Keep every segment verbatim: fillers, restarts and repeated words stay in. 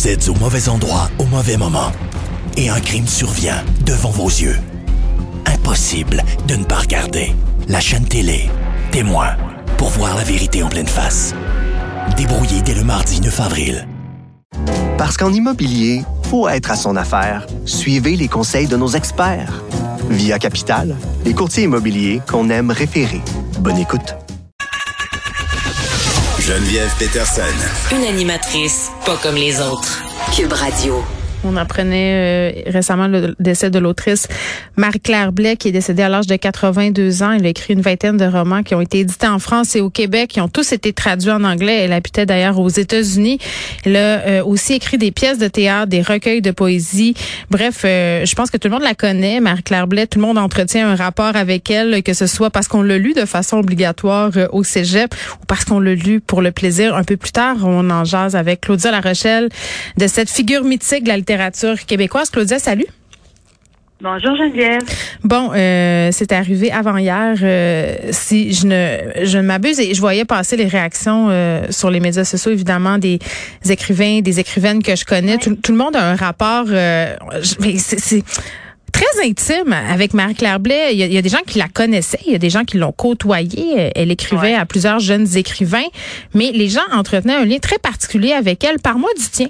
Vous êtes au mauvais endroit au mauvais moment. Et un crime survient devant vos yeux. Impossible de ne pas regarder. La chaîne télé, Témoin, pour voir la vérité en pleine face. Débrouillé dès le mardi neuf avril. Parce qu'en immobilier, faut être à son affaire. Suivez les conseils de nos experts. Via Capital, les courtiers immobiliers qu'on aime référer. Bonne écoute. Geneviève Peterson. Une animatrice pas comme les autres. Cube Radio. On apprenait euh, récemment le décès de l'autrice Marie-Claire Blais, qui est décédée à l'âge de quatre-vingt-deux ans. Elle a écrit une vingtaine de romans qui ont été édités en France et au Québec, qui ont tous été traduits en anglais. Elle habitait d'ailleurs aux États-Unis. Elle a euh, aussi écrit des pièces de théâtre, des recueils de poésie. Bref, euh, je pense que tout le monde la connaît, Marie-Claire Blais. Tout le monde entretient un rapport avec elle, que ce soit parce qu'on l'a lu de façon obligatoire euh, au cégep ou parce qu'on l'a lu pour le plaisir. Un peu plus tard, on en jase avec Claudia Larochelle de cette figure mythique de la littérature québécoise. Claudia, salut. Bonjour Geneviève. Bon, euh, c'est arrivé avant hier, euh, si je ne je ne m'abuse, et je voyais passer les réactions euh, sur les médias sociaux, évidemment, des écrivains, des écrivaines que je connais. Ouais. Tout, tout le monde a un rapport, euh, c'est, c'est très intime avec Marie-Claire Blais. Il y, a, il y a des gens qui la connaissaient, il y a des gens qui l'ont côtoyée. Elle écrivait ouais. à plusieurs jeunes écrivains, mais les gens entretenaient un lien très particulier avec elle. Parle-moi du tien.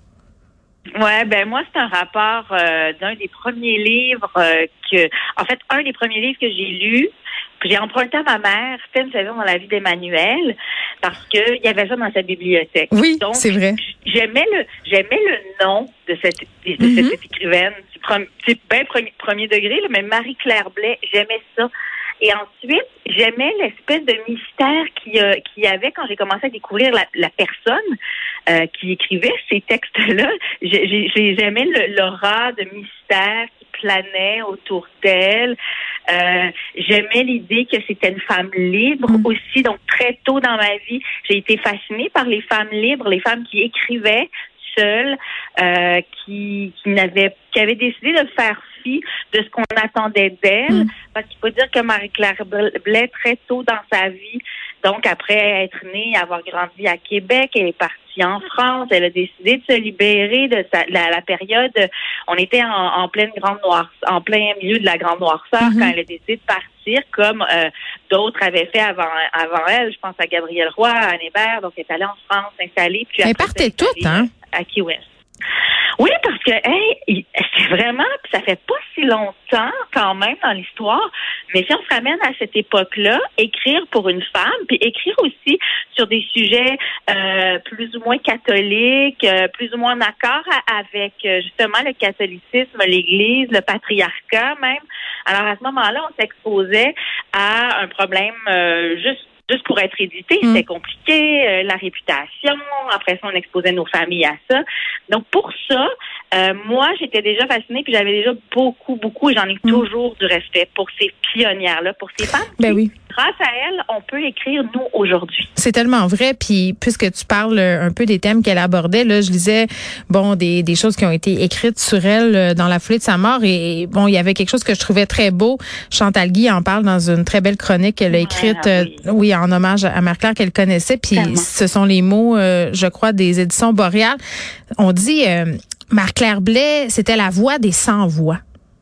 Ouais, ben moi c'est un rapport euh, d'un des premiers livres euh, que, en fait, un des premiers livres que j'ai lu, que j'ai emprunté à ma mère, c'était une saison dans la vie d'Emmanuel, parce que il y avait ça dans sa bibliothèque. Oui, donc c'est vrai. J'aimais le, j'aimais le nom de cette, de mm-hmm. cette écrivaine. C'est bien premier, premier degré, là, mais Marie-Claire Blais, j'aimais ça. Et ensuite, j'aimais l'espèce de mystère qu'il euh, y avait quand j'ai commencé à découvrir la, la personne euh, qui écrivait ces textes-là. J'ai, j'ai, j'aimais le, l'aura de mystère qui planait autour d'elle. Euh, j'aimais l'idée que c'était une femme libre mmh. aussi. Donc, très tôt dans ma vie, j'ai été fascinée par les femmes libres, les femmes qui écrivaient seules, euh, qui, qui n'avaient, qui avaient décidé de faire fi de ce qu'on attendait d'elle. Mmh. Parce qu'il faut dire que Marie-Claire Blais, très tôt dans sa vie, donc après être née, avoir grandi à Québec, elle est partie en France, elle a décidé de se libérer de sa, la, la période, on était en, en pleine grande noirceur, en plein milieu de la grande noirceur mmh. quand elle a décidé de partir, comme euh, d'autres avaient fait avant avant elle. Je pense à Gabrielle Roy, à Anne Hébert, donc elle est allée en France s'installer. Puis elle partait toutes, hein? À Key West. Oui, parce que hey, c'est vraiment, ça fait pas si longtemps quand même dans l'histoire, mais si on se ramène à cette époque-là, écrire pour une femme, puis écrire aussi sur des sujets euh, plus ou moins catholiques, euh, plus ou moins en accord avec euh, justement le catholicisme, l'Église, le patriarcat même. Alors à ce moment-là, on s'exposait à un problème euh, juste Juste pour être édité, mmh. c'était compliqué, euh, la réputation, après ça, on exposait nos familles à ça. Donc, pour ça, euh, moi, j'étais déjà fascinée, puis j'avais déjà beaucoup, beaucoup, et j'en ai mmh. toujours du respect pour ces pionnières-là, pour ces femmes ben qui, oui. grâce à elles, on peut écrire, nous, aujourd'hui. C'est tellement vrai, puis puisque tu parles un peu des thèmes qu'elle abordait, là, je lisais, bon, des, des choses qui ont été écrites sur elle dans la foulée de sa mort, et bon, il y avait quelque chose que je trouvais très beau. Chantal Guy en parle dans une très belle chronique qu'elle a écrite, ah, oui. Euh, oui, en hommage à Marie-Claire qu'elle connaissait, puis Tellement. Ce sont les mots, euh, je crois, des éditions Boréal. On dit, euh, Marie-Claire Blais, c'était la voix des sans-voix.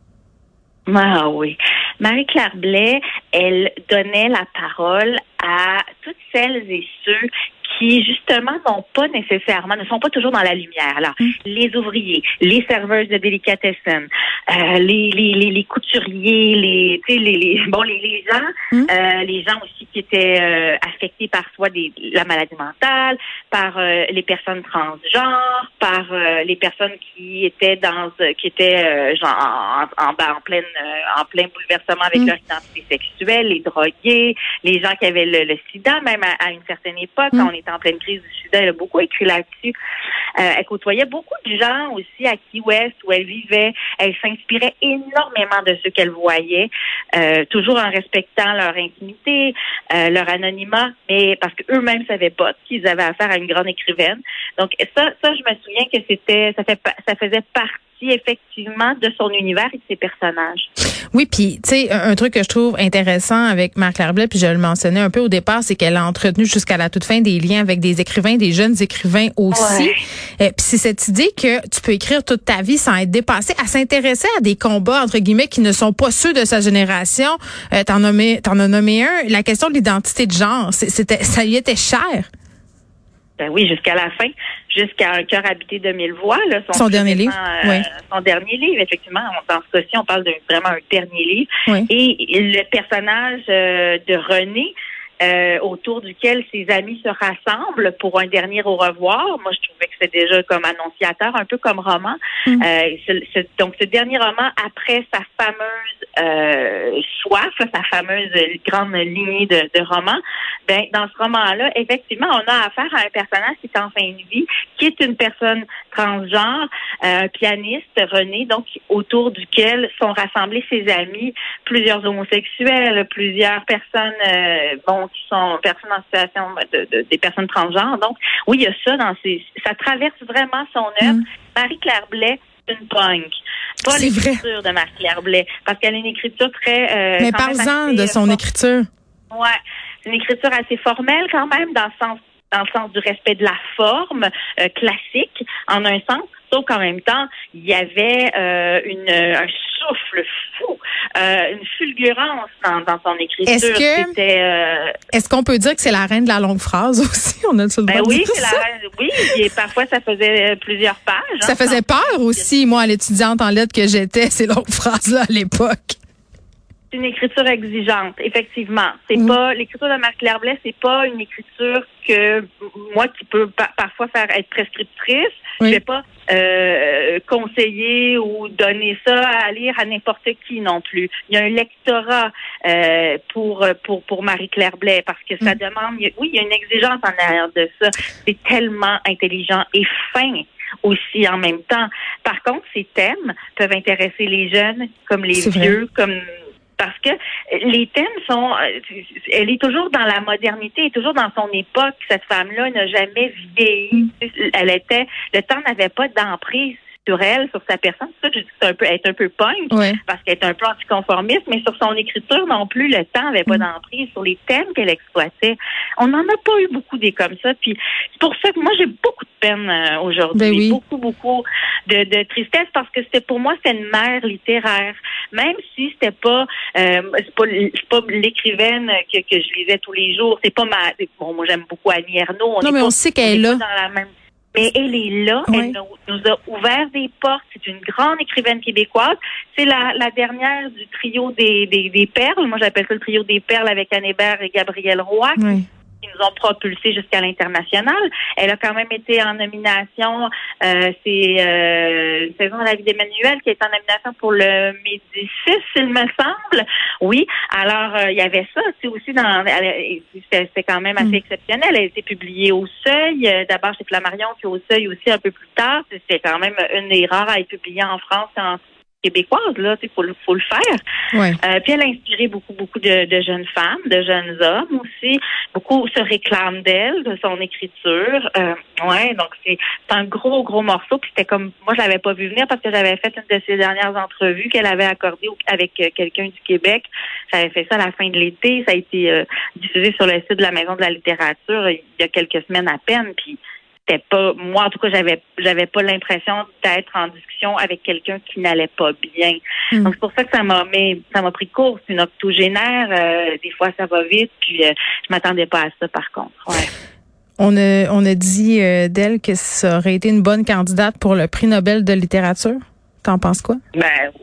Ah oui. Marie-Claire Blais, elle donnait la parole à toutes celles et ceux qui, justement, n'ont pas nécessairement, ne sont pas toujours dans la lumière. Alors, mmh. les ouvriers, les serveuses de délicatessen, euh, les, les, les, les couturiers, les, tu sais, les, les, bon, les, les gens, mmh. euh, les gens aussi qui étaient euh, affectés par soit des, la maladie mentale, par euh, les personnes transgenres, par euh, les personnes qui étaient dans, euh, qui étaient euh, genre en, en, en, en pleine, euh, en plein bouleversement avec mmh. leur identité sexuelle, les drogués, les gens qui avaient le, le sida, même à, à une certaine époque, mmh. quand on était en pleine crise du sida, elle a beaucoup écrit là-dessus. Euh, elle côtoyait beaucoup de gens aussi à Key West où elle vivait. Elle s'inspirait énormément de ce qu'elle voyait, euh, toujours en respectant leur intimité, euh, leur anonymat, mais parce qu'eux-mêmes savaient pas qu'ils avaient affaire à une grande écrivaine. Donc ça, ça, je me souviens que c'était, ça fait, ça faisait partie effectivement de son univers et de ses personnages. Oui, puis tu sais, un, un truc que je trouve intéressant avec Marie-Claire Blais, puis je le mentionnais un peu au départ, c'est qu'elle a entretenu jusqu'à la toute fin des liens avec des écrivains, des jeunes écrivains aussi. Ouais. Euh, puis c'est cette idée que tu peux écrire toute ta vie sans être dépassé, à s'intéresser à des combats entre guillemets qui ne sont pas ceux de sa génération. Euh, t'en, nommé, t'en as nommé un, la question de l'identité de genre, c'était, ça lui était cher. Ben oui, jusqu'à la fin, jusqu'à Un cœur habité de mille voix. Là, son son dernier livre. Euh, oui. Son dernier livre, effectivement. Dans ce cas-ci, on parle de vraiment un dernier livre. Oui. Et le personnage euh, de René, euh, autour duquel ses amis se rassemblent pour un dernier au revoir. Moi, je trouvais que c'était déjà comme annonciateur, un peu comme roman. Mm. Euh, ce, ce, donc, ce dernier roman, après sa fameuse euh, soif, sa fameuse grande lignée de, de romans, ben, dans ce roman-là, effectivement, on a affaire à un personnage qui est en fin de vie, qui est une personne transgenre, euh, un pianiste, René, donc autour duquel sont rassemblés ses amis, plusieurs homosexuels, plusieurs personnes, euh, bon, qui sont personnes en situation de, de des personnes transgenres. Donc, oui, il y a ça dans ces, ça traverse vraiment son œuvre. Mm. Marie-Claire Blais, une punk. Pas c'est l'écriture vrai. de Marie-Claire Blais, parce qu'elle a une écriture très... Euh, Mais parle-en de son écriture. Ouais, c'est une écriture assez formelle quand même, dans le sens dans le sens du respect de la forme euh, classique, en un sens, sauf qu'en même temps, il y avait euh, une, un souffle fou, euh, une fulgurance dans, dans son écriture. Est-ce que, C'était, euh, est-ce qu'on peut dire que c'est la reine de la longue phrase aussi? On a le ben droit oui, de dire c'est ça? la reine, oui, et parfois ça faisait plusieurs pages. Ça hein, faisait peur aussi, moi, l'étudiante en lettres que j'étais, ces longues phrases-là à l'époque. C'est une écriture exigeante, effectivement. C'est mmh. pas l'écriture de Marie-Claire Blais, c'est pas une écriture que moi qui peut pa- parfois faire être prescriptrice. Oui. Je vais pas euh, conseiller ou donner ça à lire à n'importe qui non plus. Il y a un lectorat euh, pour pour pour Marie-Claire Blais parce que ça mmh. demande. Oui, il y a une exigence en arrière de ça. C'est tellement intelligent et fin aussi en même temps. Par contre, ces thèmes peuvent intéresser les jeunes comme les C'est vieux, vrai. comme parce que les thèmes sont, elle est toujours dans la modernité, elle est toujours dans son époque. Cette femme-là n'a jamais vieilli. Elle était, le temps n'avait pas d'emprise sur elle, sur sa personne. C'est ça que je dis que c'est un peu, elle est un peu punk, ouais. parce qu'elle est un peu anticonformiste, mais sur son écriture non plus, le temps n'avait pas d'emprise sur les thèmes qu'elle exploitait. On n'en a pas eu beaucoup des comme ça. Puis c'est pour ça que moi j'ai beaucoup de peine euh, aujourd'hui, ben oui. beaucoup beaucoup de, de tristesse parce que c'était pour moi c'est une mère littéraire, même si c'était pas, euh, c'est pas, c'est pas l'écrivaine que, que je lisais tous les jours. C'est pas ma, bon moi j'aime beaucoup Annie Ernaux. On non mais pas, on sait qu'elle est là. Dans la même Mais elle est là, ouais. elle nous a ouvert des portes. C'est une grande écrivaine québécoise. C'est la, la dernière du trio des, des, des perles. Moi, j'appelle ça le trio des perles avec Anne Hébert et Gabrielle Roy. Oui. Qui nous ont propulsés jusqu'à l'international. Elle a quand même été en nomination, euh, c'est euh, Saison de la vie d'Emmanuel qui est en nomination pour le Médicis, il me semble. Oui, alors euh, il y avait ça, c'est aussi dans, c'était, c'était quand même assez mm. exceptionnel. Elle a été publiée au Seuil, euh, d'abord chez Flammarion, puis au Seuil aussi un peu plus tard. C'était quand même une des rares à être publiée en France en québécoise, là, il faut, faut le faire. Ouais. Euh, puis elle a inspiré beaucoup, beaucoup de, de jeunes femmes, de jeunes hommes aussi. Beaucoup se réclament d'elle, de son écriture. Euh, ouais, donc c'est, c'est un gros, gros morceau. Puis c'était comme, moi, je l'avais pas vu venir parce que j'avais fait une de ses dernières entrevues qu'elle avait accordée avec euh, quelqu'un du Québec. J'avais fait ça à la fin de l'été. Ça a été euh, diffusé sur le site de la Maison de la littérature il y a quelques semaines à peine. Puis c'était pas, moi en tout cas, j'avais j'avais pas l'impression d'être en discussion avec quelqu'un qui n'allait pas bien. Mm. Donc c'est pour ça que ça m'a mais ça m'a pris court. C'est une octogénaire, euh, des fois ça va vite, puis euh, je m'attendais pas à ça par contre. Ouais. On a on a dit euh, d'elle que ça aurait été une bonne candidate pour le prix Nobel de littérature. T'en penses quoi? Ben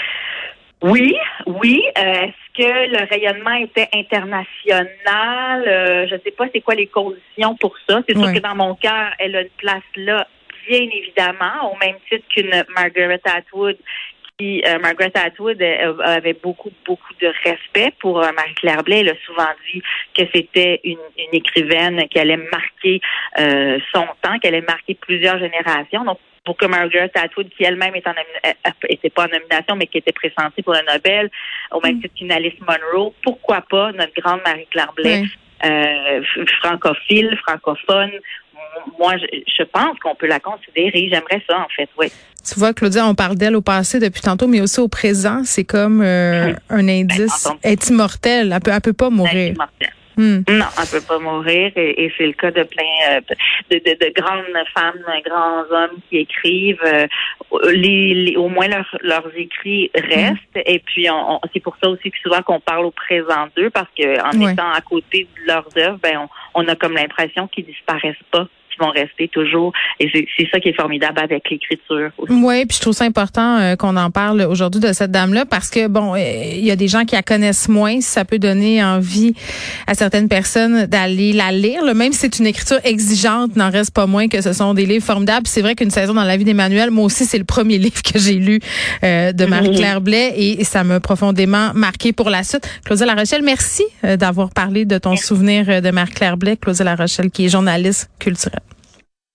oui, oui. Euh, est-ce que le rayonnement était international? Euh, je ne sais pas c'est quoi les conditions pour ça. C'est sûr ouais. que dans mon cœur, elle a une place là, bien évidemment, au même titre qu'une Margaret Atwood. Qui, euh, Margaret Atwood euh, avait beaucoup, beaucoup de respect pour euh, Marie-Claire Blais. Elle a souvent dit que c'était une, une écrivaine qui allait marquer euh, son temps, qui allait marquer plusieurs générations. Donc, pour que Margaret Atwood, qui elle-même est en était pas en nomination, mais qui était pressentie pour le Nobel, au même titre qu'une Alice Munro, pourquoi pas notre grande Marie-Claire Blais, oui. euh, francophile, francophone. moi, je, je pense qu'on peut la considérer. J'aimerais ça, en fait, oui. Tu vois, Claudia, on parle d'elle au passé depuis tantôt, mais aussi au présent. C'est comme euh, un indice. Ben, elle est immortelle. Elle peut, elle peut pas mourir. Elle est immortelle. Hmm. Non, elle peut pas mourir et, et c'est le cas de plein euh, de, de, de grandes femmes, grands hommes qui écrivent. Euh, les, les, au moins leur, leurs écrits restent. Hmm. Et puis on, on, c'est pour ça aussi que souvent qu'on parle au présent d'eux parce que en ouais. étant à côté de leurs œuvres, ben on, on a comme l'impression qu'ils disparaissent pas. Vont rester toujours. Et c'est, c'est ça qui est formidable avec l'écriture aussi. Oui, puis je trouve ça important euh, qu'on en parle aujourd'hui de cette dame-là parce que, bon, il euh, y a des gens qui la connaissent moins. Ça peut donner envie à certaines personnes d'aller la lire. Là. Même si c'est une écriture exigeante, n'en reste pas moins que ce sont des livres formidables. C'est vrai qu'une saison dans la vie d'Emmanuel, moi aussi, c'est le premier livre que j'ai lu euh, de Marie-Claire Blais et, et ça m'a profondément marqué pour la suite. Claudia Larochelle, merci euh, d'avoir parlé de ton souvenir de Marie-Claire Blais. Claudia Larochelle, qui est journaliste culturelle.